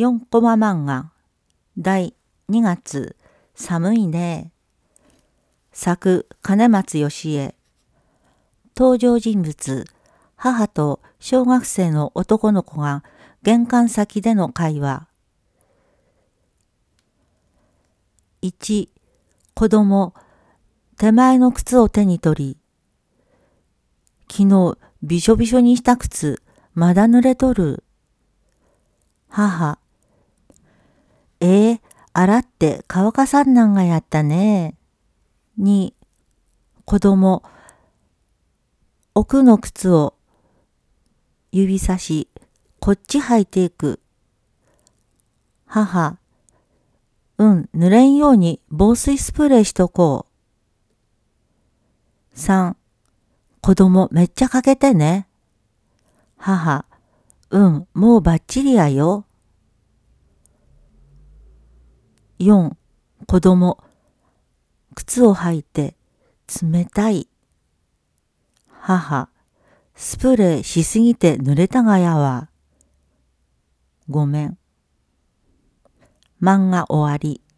4コマ漫画第2月寒いね。作金松義恵。登場人物母と小学生の男の子が玄関先での会話。1、子供、手前の靴を手に取り、昨日びしょびしょにした靴、まだ濡れとる。母、洗って乾かさんなんがやったね。2、子供、奥の靴を指差し、こっち履いていく。母、濡れんように防水スプレーしとこう。3、子供めっちゃかけてね。母、もうバッチリやよ。4、子供、靴を履いて冷たい。母、スプレーしすぎて濡れたがやわ。ごめん。漫画終わり。